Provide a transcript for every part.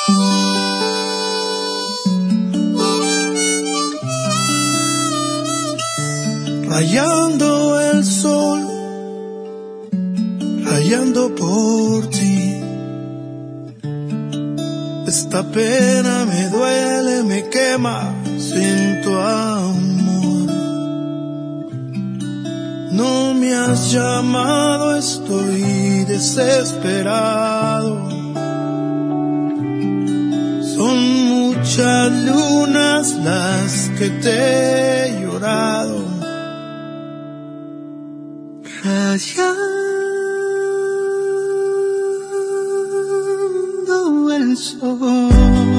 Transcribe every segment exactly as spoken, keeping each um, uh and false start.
Rayando el sol, rayando por ti. Esta pena me duele, me quema sin tu amor. No me has llamado, estoy desesperado. Son muchas lunas las que te he llorado. Rayando el sol,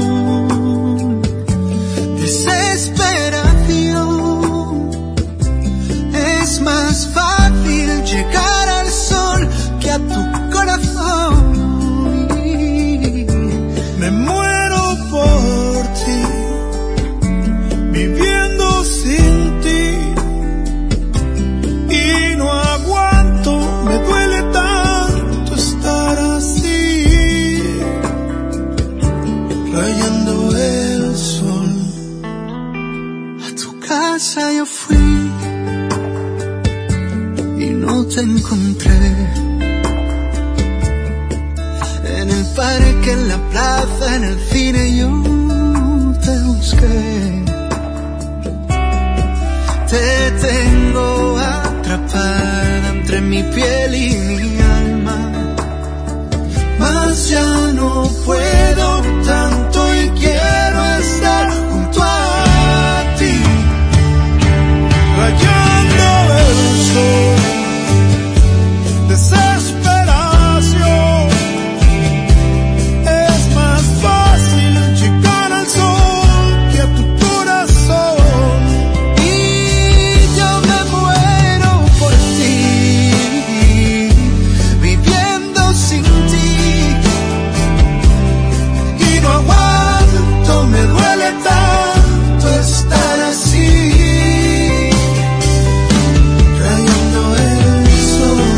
desesperación. Es más fácil llegar al sol que a tu corazón. Me muero por ti, viviendo sin ti. Me duele tanto estar así, rayando el sol. A tu casa yo fui y no te encontré. En el parque, en la plaza, en el cine yo te busqué. Te tengo atrapada entre mi piel y mi alma, mas ya no puedo tanto y quiero estar junto a ti, rayando el sol, desesperación. Es más fácil llegar al sol que a tu corazón. Y yo me muero por ti, viviendo sin ti, y no aguanto, me duele tanto estar así, rayando el sol.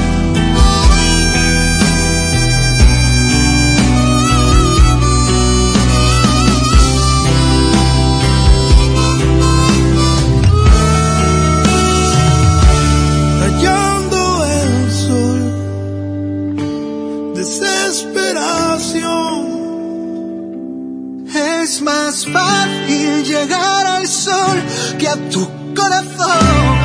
Rayando el sol, desesperación. Es más fácil llegar al sol que a tu corazón.